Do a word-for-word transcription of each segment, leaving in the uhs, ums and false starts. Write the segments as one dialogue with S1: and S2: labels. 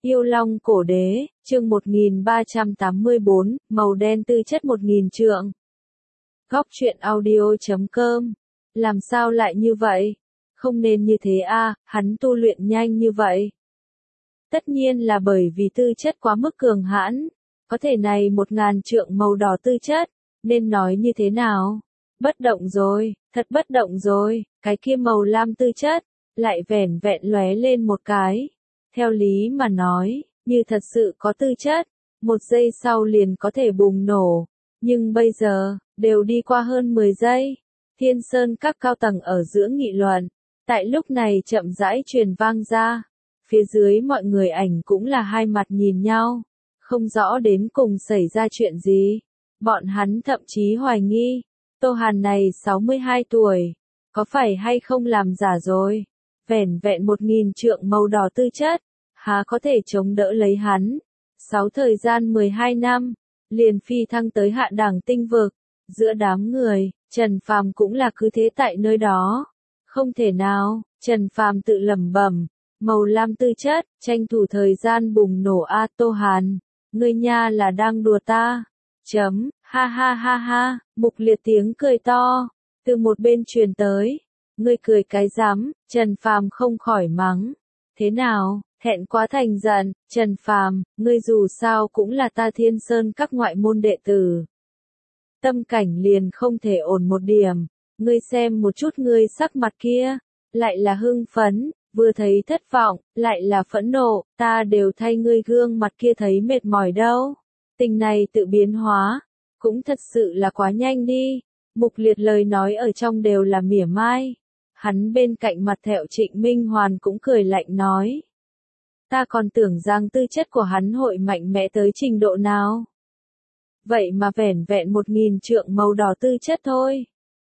S1: Yêu Long Cổ Đế, chương một nghìn ba trăm tám mươi bốn, màu đen tư chất một nghìn trượng. Góc truyện audio chấm com. Làm sao lại như vậy? Không nên như thế a, hắn tu luyện nhanh như vậy. Tất nhiên là bởi vì tư chất quá mức cường hãn. Có thể này một ngàn trượng màu đỏ tư chất, nên nói như thế nào? Bất động rồi, thật bất động rồi, cái kia màu lam tư chất, lại vẻn vẹn lóe lên một cái. Theo lý mà nói, như thật sự có tư chất, một giây sau liền có thể bùng nổ. Nhưng bây giờ, đều đi qua hơn mười giây. Thiên Sơn các cao tầng ở giữa nghị luận. Tại lúc này chậm rãi truyền vang ra. Phía dưới mọi người ảnh cũng là hai mặt nhìn nhau. Không rõ đến cùng xảy ra chuyện gì. Bọn hắn thậm chí hoài nghi. Tô Hàn này sáu mươi hai tuổi. Có phải hay không làm giả rồi? Vẻn vẹn một nghìn trượng màu đỏ tư chất. Há có thể chống đỡ lấy hắn. Sáu thời gian mười hai năm. Liền phi thăng tới hạ đẳng tinh vực. Giữa đám người, Trần Phàm cũng là cứ thế tại nơi đó. Không thể nào, Trần Phàm tự lẩm bẩm. Màu lam tư chất, tranh thủ thời gian bùng nổ a Tô Hàn. Ngươi nha là đang đùa ta. Chấm, ha ha ha ha, Mục Liệt tiếng cười to. Từ một bên truyền tới. Ngươi cười cái rắm, Trần Phàm không khỏi mắng. Thế nào, thẹn quá thành giận, Trần Phàm, ngươi dù sao cũng là ta Thiên Sơn các ngoại môn đệ tử. Tâm cảnh liền không thể ổn một điểm, ngươi xem một chút ngươi sắc mặt kia, lại là hưng phấn, vừa thấy thất vọng, lại là phẫn nộ, ta đều thay ngươi gương mặt kia thấy mệt mỏi đâu. Tình này tự biến hóa, cũng thật sự là quá nhanh đi. Mục Liệt lời nói ở trong đều là mỉa mai. Hắn bên cạnh mặt thẹo Trịnh Minh Hoàn cũng cười lạnh nói. Ta còn tưởng rằng tư chất của hắn hội mạnh mẽ tới trình độ nào. Vậy mà vẻn vẹn một nghìn trượng màu đỏ tư chất thôi.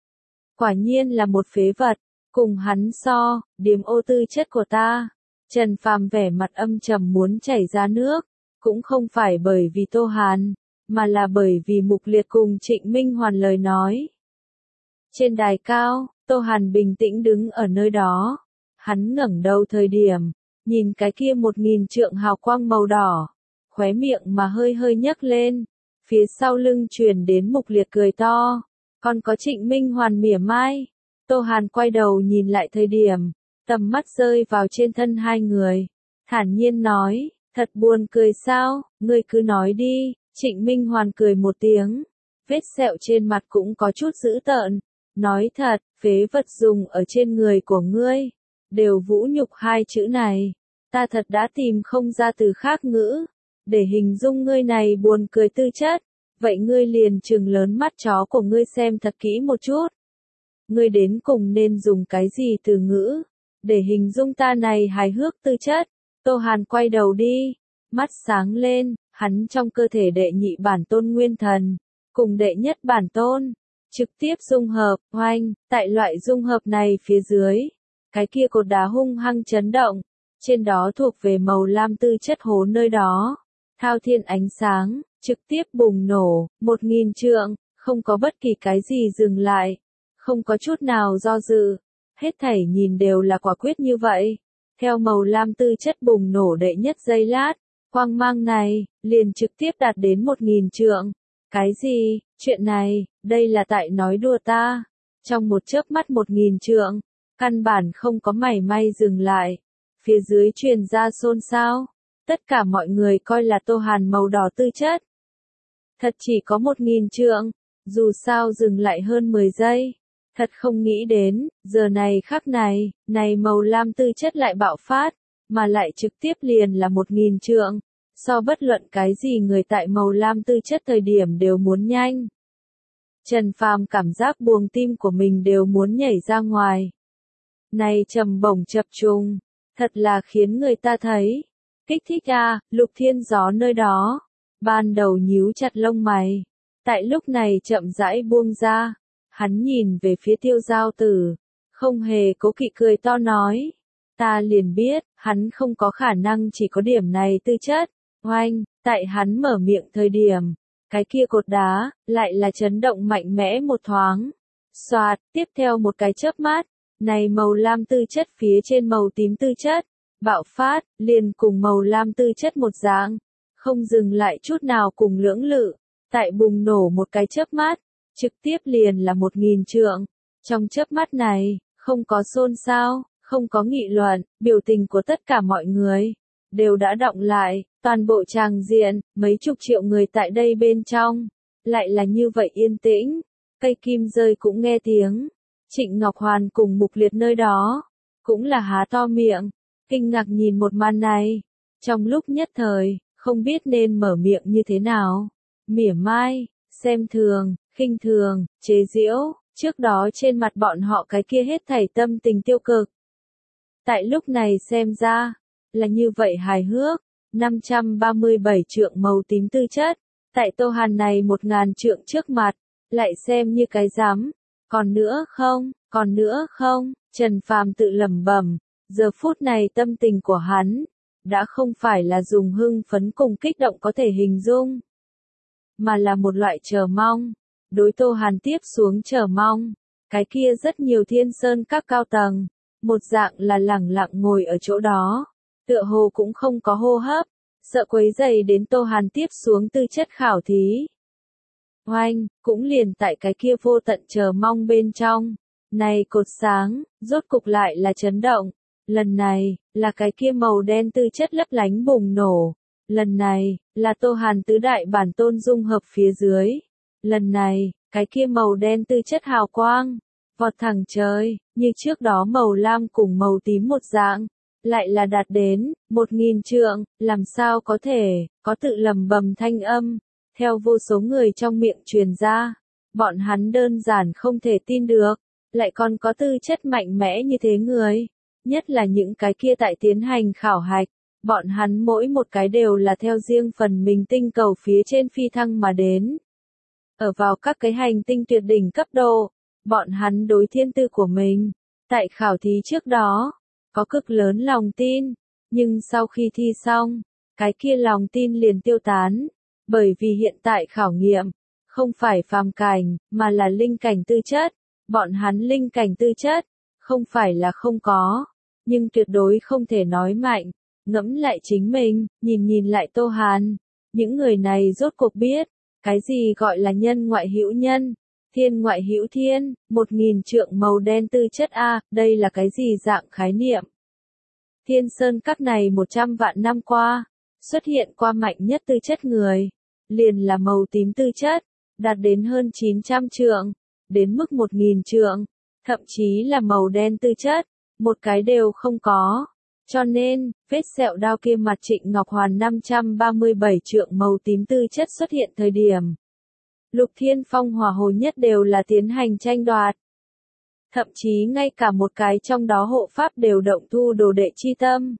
S1: Quả nhiên là một phế vật, cùng hắn so, điềm ô tư chất của ta. Trần Phàm vẻ mặt âm trầm muốn chảy ra nước, cũng không phải bởi vì Tô Hàn, mà là bởi vì Mục Liệt cùng Trịnh Minh Hoàn lời nói. Trên đài cao, Tô Hàn bình tĩnh đứng ở nơi đó. Hắn ngẩng đầu thời điểm, nhìn cái kia một nghìn trượng hào quang màu đỏ, khóe miệng mà hơi hơi nhấc lên. Phía sau lưng truyền đến Mục Liệt cười to, còn có Trịnh Minh Hoàn mỉa mai. Tô Hàn quay đầu nhìn lại thời điểm, tầm mắt rơi vào trên thân hai người, thản nhiên nói, thật buồn cười sao, ngươi cứ nói đi. Trịnh Minh Hoàn cười một tiếng, vết sẹo trên mặt cũng có chút dữ tợn, nói thật, phế vật dùng ở trên người của ngươi, đều vũ nhục hai chữ này, ta thật đã tìm không ra từ khác ngữ, để hình dung ngươi này buồn cười tư chất, vậy ngươi liền trừng lớn mắt chó của ngươi xem thật kỹ một chút. Ngươi đến cùng nên dùng cái gì từ ngữ, để hình dung ta này hài hước tư chất. Tô Hàn quay đầu đi, mắt sáng lên, hắn trong cơ thể đệ nhị bản tôn nguyên thần, cùng đệ nhất bản tôn, trực tiếp dung hợp, oanh, tại loại dung hợp này phía dưới, cái kia cột đá hung hăng chấn động, trên đó thuộc về màu lam tư chất hố nơi đó, thao thiên ánh sáng, trực tiếp bùng nổ, một nghìn trượng, không có bất kỳ cái gì dừng lại, không có chút nào do dự, hết thảy nhìn đều là quả quyết như vậy, theo màu lam tư chất bùng nổ đệ nhất giây lát, quang mang này, liền trực tiếp đạt đến một nghìn trượng. Cái gì, chuyện này, đây là tại nói đùa ta. Trong một chớp mắt một nghìn trượng, căn bản không có mảy may dừng lại. Phía dưới truyền ra xôn xao. Tất cả mọi người coi là Tô Hàn màu đỏ tư chất. Thật chỉ có một nghìn trượng, dù sao dừng lại hơn mười giây. Thật không nghĩ đến, giờ này khắc này, này màu lam tư chất lại bạo phát, mà lại trực tiếp liền là một nghìn trượng. So bất luận cái gì người tại màu lam tư chất thời điểm đều muốn nhanh. Trần Phàm cảm giác buồng tim của mình đều muốn nhảy ra ngoài. Này trầm bổng chập trùng, thật là khiến người ta thấy. Kích thích a, Lục Thiên Gió nơi đó. Ban đầu nhíu chặt lông mày. Tại lúc này chậm rãi buông ra. Hắn nhìn về phía Tiêu Giao Tử. Không hề cố kỵ cười to nói. Ta liền biết, hắn không có khả năng chỉ có điểm này tư chất. Oanh, tại hắn mở miệng thời điểm, cái kia cột đá, lại là chấn động mạnh mẽ một thoáng. Xoạt, tiếp theo một cái chớp mắt, này màu lam tư chất phía trên màu tím tư chất, bạo phát, liền cùng màu lam tư chất một dạng, không dừng lại chút nào cùng lưỡng lự, tại bùng nổ một cái chớp mắt, trực tiếp liền là một nghìn trượng. Trong chớp mắt này, không có xôn xao, không có nghị luận, biểu tình của tất cả mọi người đều đã đọng lại, toàn bộ tràng diện, mấy chục triệu người tại đây bên trong, lại là như vậy yên tĩnh, cây kim rơi cũng nghe tiếng. Trịnh Ngọc Hoàn cùng Mục Liệt nơi đó, cũng là há to miệng, kinh ngạc nhìn một màn này, trong lúc nhất thời, không biết nên mở miệng như thế nào, mỉa mai, xem thường, khinh thường, chế giễu, trước đó trên mặt bọn họ cái kia hết thảy tâm tình tiêu cực. Tại lúc này xem ra, là như vậy hài hước, năm trăm ba mươi bảy trượng màu tím tư chất, tại Tô Hàn này một ngàn trượng trước mặt, lại xem như cái rắm, còn nữa không, còn nữa không, Trần Phàm tự lẩm bẩm, giờ phút này tâm tình của hắn, đã không phải là dùng hưng phấn cùng kích động có thể hình dung, mà là một loại chờ mong, đối Tô Hàn tiếp xuống chờ mong, cái kia rất nhiều Thiên Sơn các cao tầng, một dạng là lẳng lặng ngồi ở chỗ đó, tựa hồ cũng không có hô hấp, sợ quấy rầy đến Tô Hàn tiếp xuống tư chất khảo thí. Oanh, cũng liền tại cái kia vô tận chờ mong bên trong, này cột sáng, rốt cục lại là chấn động, lần này, là cái kia màu đen tư chất lấp lánh bùng nổ, lần này, là Tô Hàn tứ đại bản tôn dung hợp phía dưới, lần này, cái kia màu đen tư chất hào quang, vọt thẳng trời, như trước đó màu lam cùng màu tím một dạng, lại là đạt đến, một nghìn trượng, làm sao có thể, có tự lầm bầm thanh âm, theo vô số người trong miệng truyền ra, bọn hắn đơn giản không thể tin được, lại còn có tư chất mạnh mẽ như thế người, nhất là những cái kia tại tiến hành khảo hạch, bọn hắn mỗi một cái đều là theo riêng phần mình tinh cầu phía trên phi thăng mà đến. Ở vào các cái hành tinh tuyệt đỉnh cấp độ, bọn hắn đối thiên tư của mình, tại khảo thí trước đó, có cực lớn lòng tin, nhưng sau khi thi xong, cái kia lòng tin liền tiêu tán, bởi vì hiện tại khảo nghiệm, không phải phàm cảnh, mà là linh cảnh tư chất, bọn hắn linh cảnh tư chất, không phải là không có, nhưng tuyệt đối không thể nói mạnh, ngẫm lại chính mình, nhìn nhìn lại Tô Hàn, những người này rốt cuộc biết, cái gì gọi là nhân ngoại hữu nhân, thiên ngoại hữu thiên, một nghìn trượng màu đen tư chất A, đây là cái gì dạng khái niệm. Thiên Sơn các này một trăm vạn năm qua, xuất hiện qua mạnh nhất tư chất người, liền là màu tím tư chất, đạt đến hơn chín trăm trượng, đến mức một nghìn trượng, thậm chí là màu đen tư chất, một cái đều không có. Cho nên, vết sẹo đao kia mặt Trịnh Ngọc Hoàn năm trăm ba mươi bảy trượng màu tím tư chất xuất hiện thời điểm. Lục Thiên Phong Hỏa Hồ Nhất đều là tiến hành tranh đoạt. Thậm chí ngay cả một cái trong đó hộ pháp đều động thu đồ đệ chi tâm.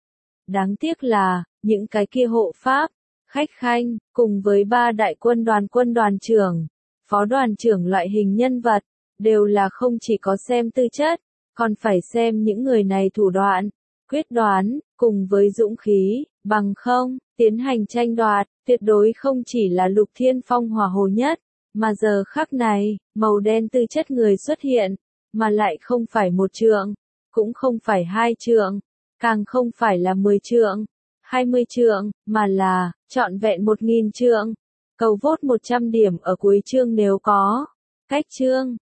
S1: Đáng tiếc là, những cái kia hộ pháp, khách khanh, cùng với ba đại quân đoàn quân đoàn trưởng, phó đoàn trưởng loại hình nhân vật, đều là không chỉ có xem tư chất, còn phải xem những người này thủ đoạn, quyết đoán, cùng với dũng khí, bằng không, tiến hành tranh đoạt, tuyệt đối không chỉ là Lục Thiên Phong Hỏa Hồ Nhất, mà giờ khắc này, màu đen tư chất người xuất hiện, mà lại không phải một trượng, cũng không phải hai trượng, càng không phải là mười trượng, hai mươi trượng, mà là, trọn vẹn một nghìn trượng. Cầu vote một trăm điểm ở cuối chương nếu có. Cách chương.